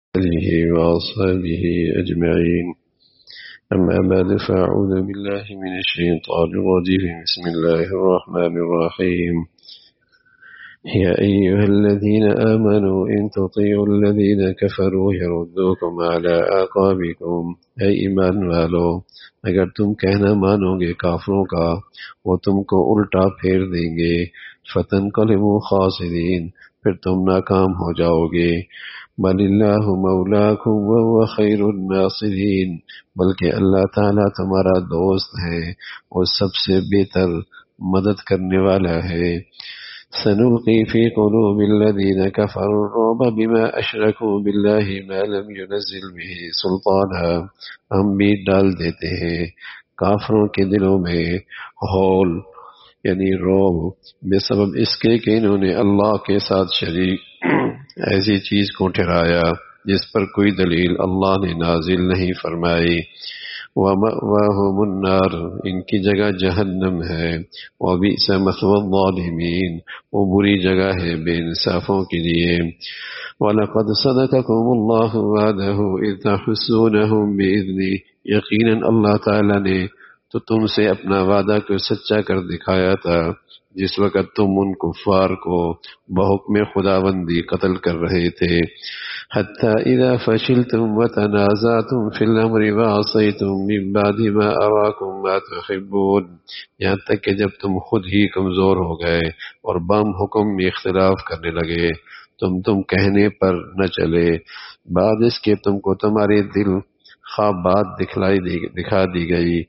آله وأصحابه أجمعين. أما بعد فأعوذ بالله من الشيطان الرجيم. بسم الله الرحمن الرحيم. يا أيها الذين آمنوا إن تطيعوا الذين كفروا يردوكم على أعقابكم. اے ایمان والو، اگر تم کہنا مانو گے کافروں کا وہ تم کو الٹا پھیر دیں گے، فتنقلبوا خاسرین، پھر تم ناکام ہو جاؤ گے۔ بل اللہ مولاکم وهو خیر الناصرین، بلکہ اللہ تعالیٰ تمہارا دوست ہے اور سب سے بہتر مدد کرنے والا ہے۔ سنلقی فی قلوب الذین کفروا الرعب بما اشرکوا باللہ ما لم ينزل به سلطانا، ہم بھی ڈال دیتے ہیں کافروں کے دلوں میں ہول یعنی روب، بے سبب اس کے کہ انہوں نے اللہ کے ساتھ شریک ایسی چیز کو ٹھہرایا جس پر کوئی دلیل اللہ نے نازل نہیں فرمائی۔ وَمَأْوَاهُمُ النَّارُ، ان کی جگہ جہنم ہے۔ وَبِئْسَ مَثْوَى الظَّالِمِينَ، وہ بری جگہ ہے بے انصافوں کے لیے۔ وَلَقَدْ صَدَقَكُمُ اللَّهُ وَعْدَهُ إِذْ تَحُسُّونَهُم بِإِذْنِهِ، یقیناً اللہ تعالیٰ نے تو تم سے اپنا وعدہ کو سچا کر دکھایا تھا جس وقت تم ان کفار کو بحکم خداوندی قتل کر رہے تھے۔ حتی اذا فشلتم وتنازعتم فی الامر وعصیتم من بعد ما اراکم ما تحبون، یہاں تک کہ جب تم خود ہی کمزور ہو گئے اور بام حکم میں اختلاف کرنے لگے، تم کہنے پر نہ چلے، بعد اس کے تم کو تمہارے دل خواب بات دکھا دی گئی۔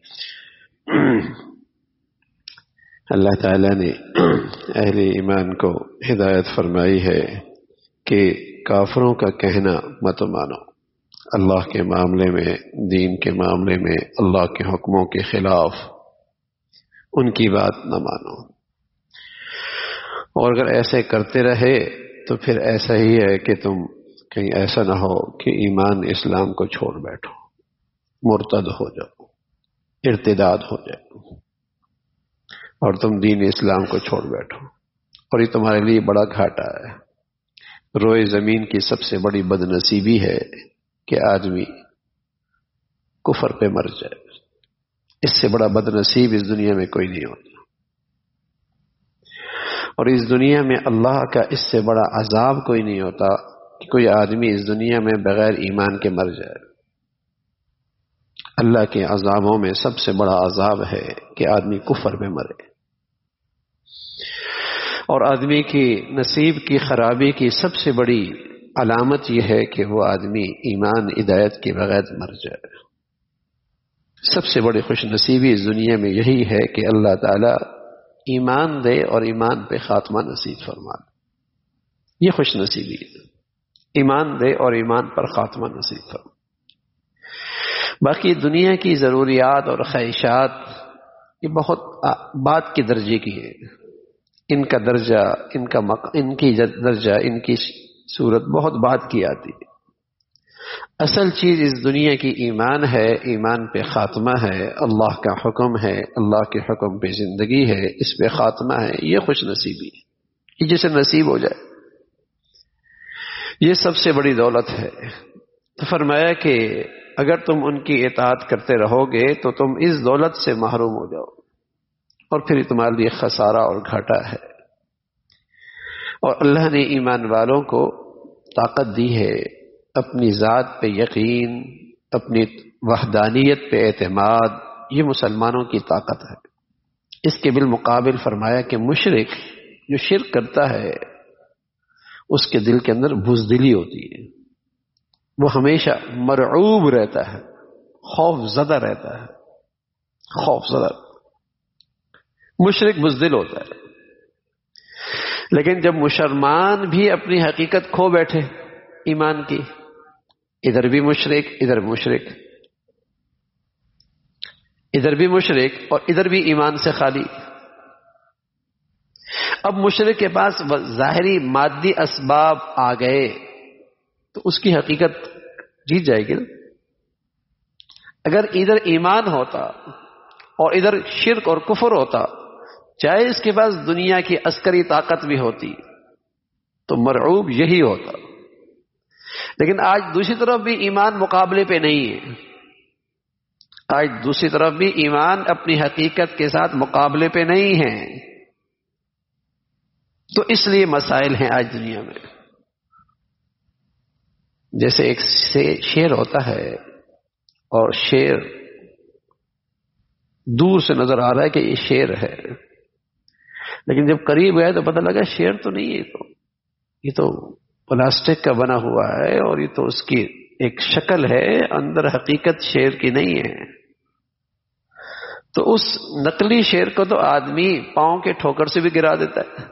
اللہ تعالیٰ نے اہل ایمان کو ہدایت فرمائی ہے کہ کافروں کا کہنا مت مانو، اللہ کے معاملے میں، دین کے معاملے میں اللہ کے حکموں کے خلاف ان کی بات نہ مانو، اور اگر ایسے کرتے رہے تو پھر ایسا ہی ہے کہ تم کہیں ایسا نہ ہو کہ ایمان اسلام کو چھوڑ بیٹھو، مرتد ہو جاؤ، ارتداد ہو جائے اور تم دین اسلام کو چھوڑ بیٹھو، اور یہ تمہارے لیے بڑا گھاٹا ہے۔ روئے زمین کی سب سے بڑی بد نصیبی ہے کہ آدمی کفر پہ مر جائے، اس سے بڑا بد نصیب اس دنیا میں کوئی نہیں ہوتا، اور اس دنیا میں اللہ کا اس سے بڑا عذاب کوئی نہیں ہوتا کہ کوئی آدمی اس دنیا میں بغیر ایمان کے مر جائے۔ اللہ کے عذابوں میں سب سے بڑا عذاب ہے کہ آدمی کفر پہ مرے، اور آدمی کی نصیب کی خرابی کی سب سے بڑی علامت یہ ہے کہ وہ آدمی ایمان ہدایت کے بغیر مر جائے۔ سب سے بڑی خوش نصیبی اس دنیا میں یہی ہے کہ اللہ تعالیٰ ایمان دے اور ایمان پہ خاتمہ نصیب فرما دے، یہ خوش نصیبی ہے، ایمان دے اور ایمان پر خاتمہ نصیب فرما۔ باقی دنیا کی ضروریات اور خواہشات یہ بہت بات کے درجے کی ہے، ان کا درجہ، ان کی درجہ، ان کی صورت بہت بات کی آتی ہے۔ اصل چیز اس دنیا کی ایمان ہے، ایمان پہ خاتمہ ہے، اللہ کا حکم ہے، اللہ کے حکم پہ زندگی ہے، اس پہ خاتمہ ہے، یہ خوش نصیبی ہے، یہ جسے نصیب ہو جائے یہ سب سے بڑی دولت ہے۔ تو فرمایا کہ اگر تم ان کی اطاعت کرتے رہو گے تو تم اس دولت سے محروم ہو جاؤ، اور پھر تمہارے لیے خسارہ اور گھاٹا ہے۔ اور اللہ نے ایمان والوں کو طاقت دی ہے اپنی ذات پہ یقین، اپنی وحدانیت پہ اعتماد، یہ مسلمانوں کی طاقت ہے۔ اس کے بالمقابل فرمایا کہ مشرک جو شرک کرتا ہے اس کے دل کے اندر بزدلی ہوتی ہے، وہ ہمیشہ مرعوب رہتا ہے، خوف زدہ رہتا ہے، خوف زدہ، مشرک بزدل ہوتا ہے۔ لیکن جب مسلمان بھی اپنی حقیقت کھو بیٹھے ایمان کی، ادھر بھی مشرک، ادھر مشرک، ادھر بھی مشرک اور ادھر بھی ایمان سے خالی، اب مشرک کے پاس ظاہری مادی اسباب آ گئے تو اس کی حقیقت جیت جائے گی۔ اگر ادھر ایمان ہوتا اور ادھر شرک اور کفر ہوتا، چاہے اس کے پاس دنیا کی عسکری طاقت بھی ہوتی تو مرعوب یہی ہوتا۔ لیکن آج دوسری طرف بھی ایمان مقابلے پہ نہیں ہے. آج دوسری طرف بھی ایمان اپنی حقیقت کے ساتھ مقابلے پہ نہیں ہے. تو اس لیے مسائل ہیں آج دنیا میں. جیسے ایک شیر ہوتا ہے اور شیر دور سے نظر آ رہا ہے کہ یہ شیر ہے، لیکن جب قریب گئے تو پتہ لگا شیر تو نہیں ہے، یہ تو پلاسٹک کا بنا ہوا ہے اور یہ تو اس کی ایک شکل ہے، اندر حقیقت شیر کی نہیں ہے. تو اس نقلی شیر کو تو آدمی پاؤں کے ٹھوکر سے بھی گرا دیتا ہے،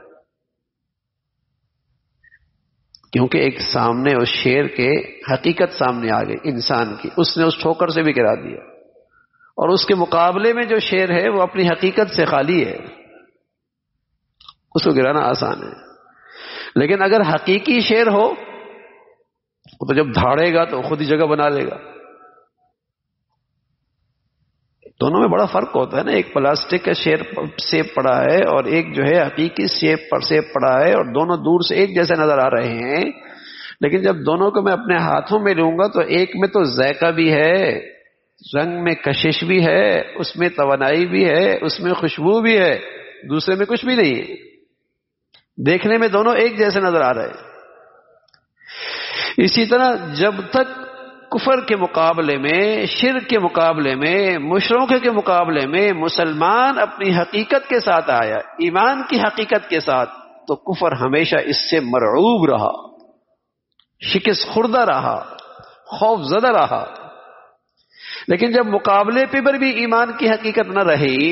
کیونکہ ایک سامنے اس شیر کے حقیقت سامنے آ گئی انسان کی، اس نے اس ٹھوکر سے بھی گرا دیا. اور اس کے مقابلے میں جو شیر ہے وہ اپنی حقیقت سے خالی ہے، اس کو گرانا آسان ہے. لیکن اگر حقیقی شیر ہو تو جب دھاڑے گا تو خود ہی جگہ بنا لے گا. دونوں میں بڑا فرق ہوتا ہے نا. ایک پلاسٹک کا شیر سیب پڑا ہے اور ایک جو ہے حقیقی سیب پڑا ہے، اور دونوں دور سے ایک جیسے نظر آ رہے ہیں. لیکن جب دونوں کو میں اپنے ہاتھوں میں لوں گا تو ایک میں تو ذائقہ بھی ہے، رنگ میں کشش بھی ہے، اس میں توانائی بھی ہے، اس میں خوشبو بھی ہے، دوسرے میں کچھ بھی نہیں ہے. دیکھنے میں دونوں ایک جیسے نظر آ رہے ہیں. اسی طرح جب تک کفر کے مقابلے میں، شرک کے مقابلے میں، مشرکوں کے مقابلے میں مسلمان اپنی حقیقت کے ساتھ آیا، ایمان کی حقیقت کے ساتھ، تو کفر ہمیشہ اس سے مرعوب رہا، شکست خوردہ رہا، خوف زدہ رہا. لیکن جب مقابلے پر بھی ایمان کی حقیقت نہ رہی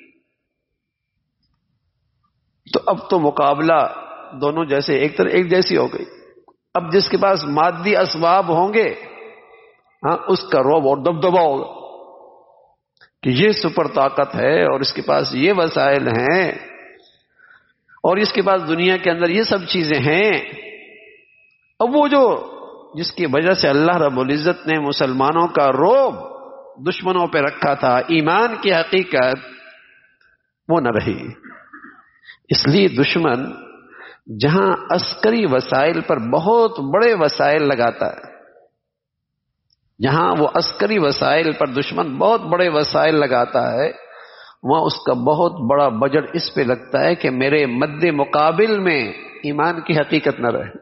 تو اب تو مقابلہ دونوں جیسے ایک جیسی ہو گئی. اب جس کے پاس مادی اسباب ہوں گے اس کا رعب اور دبدبا ہوگا کہ یہ سپر طاقت ہے اور اس کے پاس یہ وسائل ہیں اور اس کے پاس دنیا کے اندر یہ سب چیزیں ہیں. اب وہ جو جس کی وجہ سے اللہ رب العزت نے مسلمانوں کا رعب دشمنوں پہ رکھا تھا، ایمان کی حقیقت، وہ نہ رہی. اس لیے دشمن جہاں عسکری وسائل پر بہت بڑے وسائل لگاتا ہے، جہاں وہ عسکری وسائل پر دشمن بہت بڑے وسائل لگاتا ہے، وہاں اس کا بہت بڑا بجٹ اس پہ لگتا ہے کہ میرے مد مقابل میں ایمان کی حقیقت نہ رہے،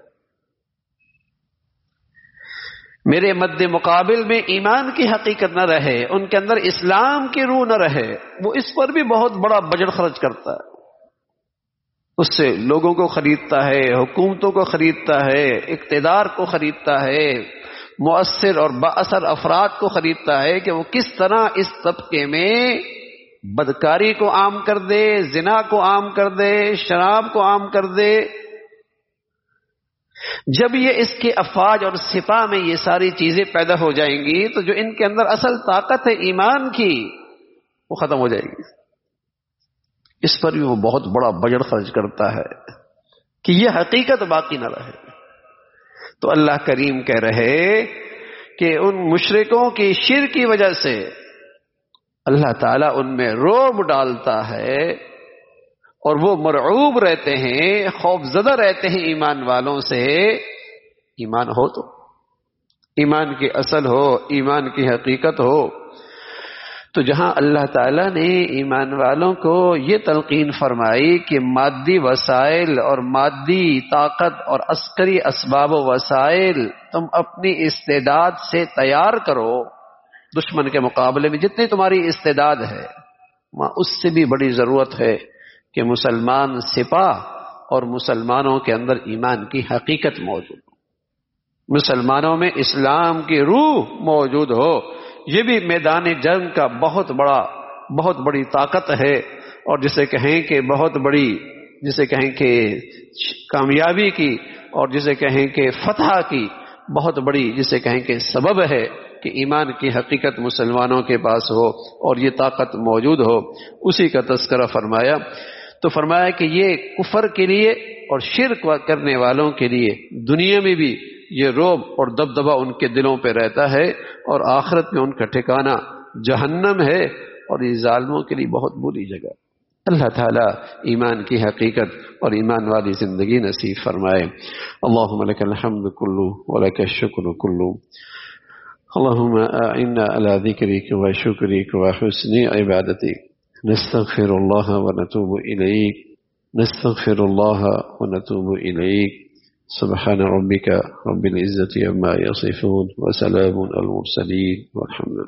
میرے مد مقابل میں ایمان کی حقیقت نہ رہے، ان کے اندر اسلام کی روح نہ رہے. وہ اس پر بھی بہت بڑا بجٹ خرچ کرتا ہے، اس سے لوگوں کو خریدتا ہے، حکومتوں کو خریدتا ہے، اقتدار کو خریدتا ہے، مؤثر اور بااثر افراد کو خریدتا ہے کہ وہ کس طرح اس طبقے میں بدکاری کو عام کر دے، زنا کو عام کر دے، شراب کو عام کر دے. جب یہ اس کے افواج اور سپاہ میں یہ ساری چیزیں پیدا ہو جائیں گی تو جو ان کے اندر اصل طاقت ہے ایمان کی وہ ختم ہو جائے گی. اس پر بھی وہ بہت بڑا بجٹ خرچ کرتا ہے کہ یہ حقیقت باقی نہ رہے. تو اللہ کریم کہہ رہے کہ ان مشرکوں کی شرک کی وجہ سے اللہ تعالیٰ ان میں رعب ڈالتا ہے اور وہ مرعوب رہتے ہیں، خوف زدہ رہتے ہیں ایمان والوں سے. ایمان ہو تو ایمان کی اصل ہو، ایمان کی حقیقت ہو، تو جہاں اللہ تعالیٰ نے ایمان والوں کو یہ تلقین فرمائی کہ مادی وسائل اور مادی طاقت اور عسکری اسباب و وسائل تم اپنی استعداد سے تیار کرو، دشمن کے مقابلے میں جتنی تمہاری استعداد ہے وہاں اس سے بھی بڑی ضرورت ہے کہ مسلمان سپاہ اور مسلمانوں کے اندر ایمان کی حقیقت موجود ہو، مسلمانوں میں اسلام کی روح موجود ہو. یہ بھی میدان جنگ کا بہت بڑی طاقت ہے، اور جسے کہیں کہ بہت بڑی، جسے کہیں کہ کامیابی کی، اور جسے کہیں کہ فتح کی بہت بڑی، جسے کہیں کہ سبب ہے کہ ایمان کی حقیقت مسلمانوں کے پاس ہو اور یہ طاقت موجود ہو. اسی کا تذکرہ فرمایا. تو فرمایا کہ یہ کفر کے لیے اور شرک کرنے والوں کے لیے دنیا میں بھی یہ رعب اور دبدبا ان کے دلوں پہ رہتا ہے، اور آخرت میں ان کا ٹھکانہ جہنم ہے، اور یہ ظالموں کے لیے بہت بری جگہ. اللہ تعالیٰ ایمان کی حقیقت اور ایمان والی زندگی نصیب فرمائے. اللہم لک الحمد کلو ولک الشکر کلو. اللہم اعنا علی ذکرک و شکرک و حسن عبادتک. نستغفر اللہ و نتوب الیک. نستغفر اللہ و نتوب الیک. سبحان ربک رب العزة عما یصفون وسلام علی المرسلین والحمد للہ.